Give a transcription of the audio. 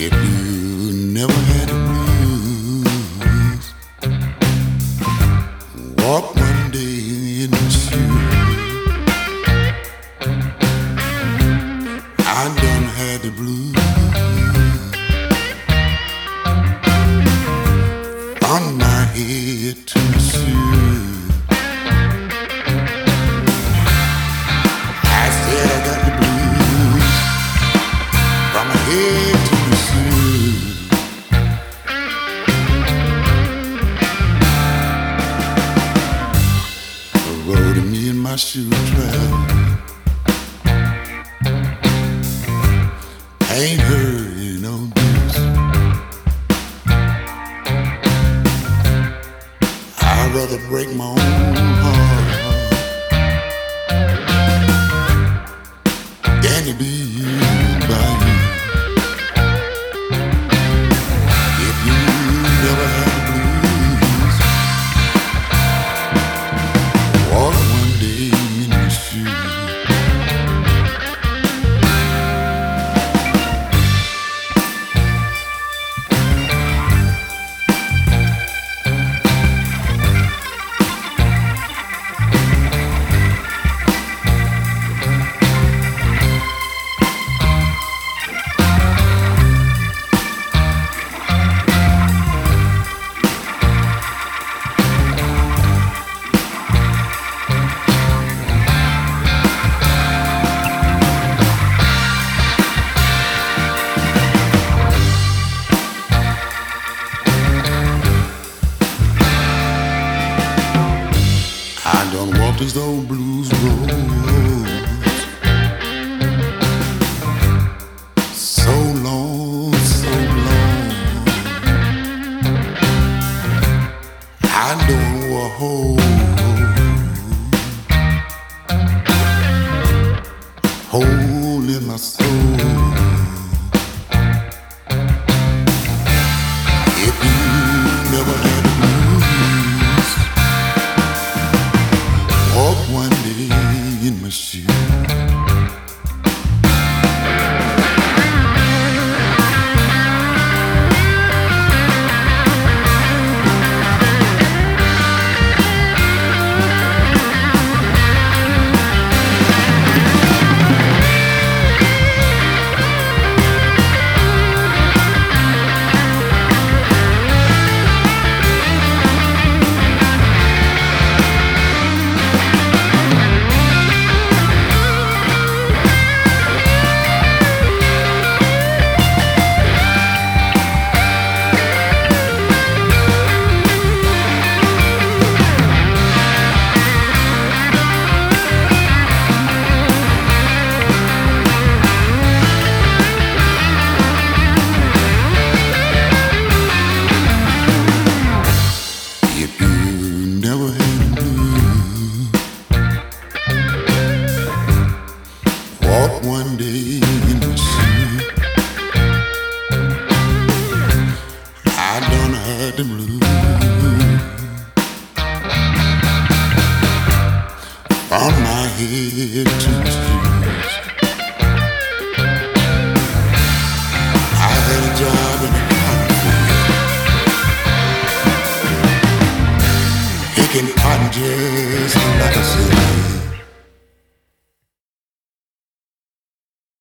If you never had the blues, walk one day in the shoe. I done had the blues on my head to the shoe. I said I got the blues from my head to the shoe. The road to me and my shoe travel, I ain't heard no news. I'd rather break my own heart than to be used by you. If you never had the blues, walk one day in the shoe. I done walked these old blues roads so long, so long. I don't know a hole in my soul. If you never had the blues, walk one day in my shoe. Walk one day in the sea. I done had the blues from my head to the shoes. I had a job in the cotton field, picking cotton just like I said.